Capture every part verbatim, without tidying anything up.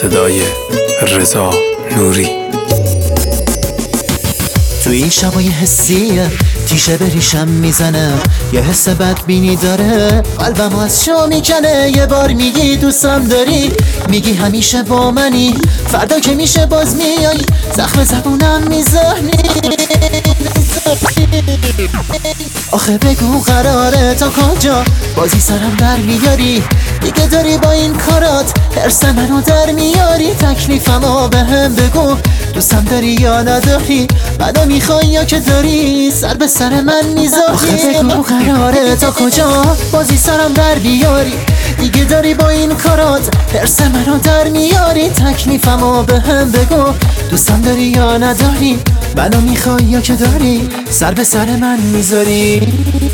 صدای رضا نوری. تو این شبای حسیه تیشه به ریشم میزنه، یه حس بدبینی داره قلبم از شا میکنه. یه بار میگی دوستم داری، میگی همیشه با منی، فردا که میشه باز میای زخم زبونم میزنی. آخه بگو قراره تا کجا بازی سرم در میاری؟ دیگه داری با این کارات حرس منو در میاری. تکلیفمو به هم بگو، دوستم داری یا نداری؟ منو میخوای یا که داری سر به سر من میذاری؟ آخه بگو قراره تا کجا بازی سرم در بیاری؟ دیگه داری با این کارات حرس منو در میاری. تکلیفمو به هم بگو، دوستم داری یا نداری؟ منو میخوای یا که داری سر به سر من میذاری؟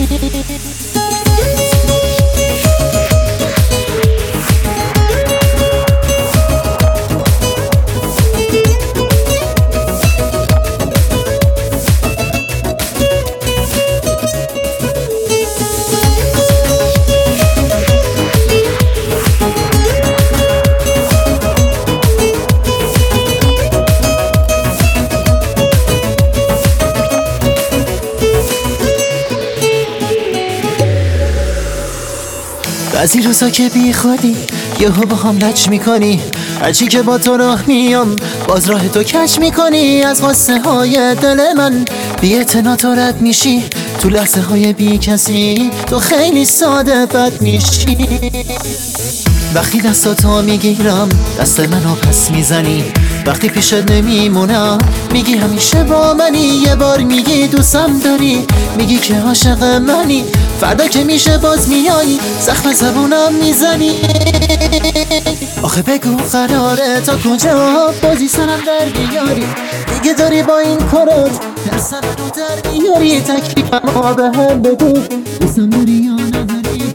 بعضی روزا که بی خودی یهو با هم لچ میکنی، هرچی که با تو راه میام باز راه تو کج میکنی. از قصه های دل من بی اعتنا تو رد میشی، تو لحظه های بی کسی تو خیلی ساده بد میشی. وقتی دستاتو میگیرم دست منو پس میزنی، وقتی پیشت نمیمونم میگی همیشه با منی. یه بار میگی دوستم داری، میگی که عاشق منی، فردا که میشه باز میای زخم زبونم میزنی. آخه بگو قراره تا کجا بازی سرم در بیاری؟ دیگه داری با این کارات حرس منو در بیاری. تکلیفمو به هم بگو، دوستم داری یا نداری؟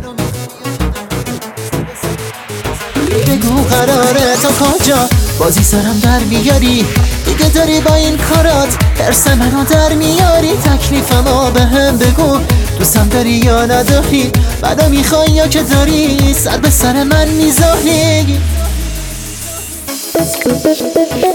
بگو قراره تا کجا بازی سرم در بیاری؟ دیگه داری با این کارات حرس منو در میاری. تکلیفمو به هم بگو، دوستم داری یا نداری؟ منو میخوای یا که داری سر به سر من میذاری؟